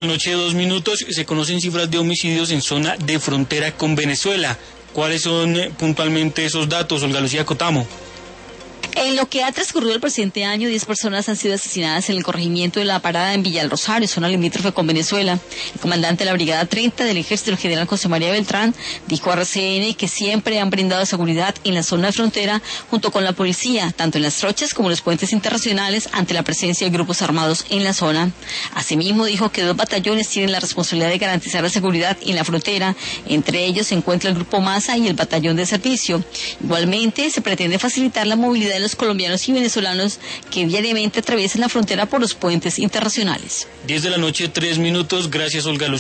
Noche 2 minutos, se conocen cifras de homicidios en zona de frontera con Venezuela. ¿Cuáles son puntualmente esos datos, Olga Lucía Cotamo? En lo que ha transcurrido el presente año, 10 personas han sido asesinadas en el corregimiento de La Parada en Villa del Rosario, zona limítrofe con Venezuela. El comandante de la Brigada 30 del Ejército, el general José María Beltrán, dijo a RCN que siempre han brindado seguridad en la zona de frontera junto con la policía, tanto en las trochas como en los puentes internacionales, ante la presencia de grupos armados en la zona. Asimismo, dijo que 2 batallones tienen la responsabilidad de garantizar la seguridad en la frontera. Entre ellos se encuentra el Grupo Masa y el Batallón de Servicio. Igualmente, se pretende facilitar la movilidad de los colombianos y venezolanos que diariamente atraviesan la frontera por los puentes internacionales. 10 de la noche, 3 minutos. Gracias, Olga Lucía.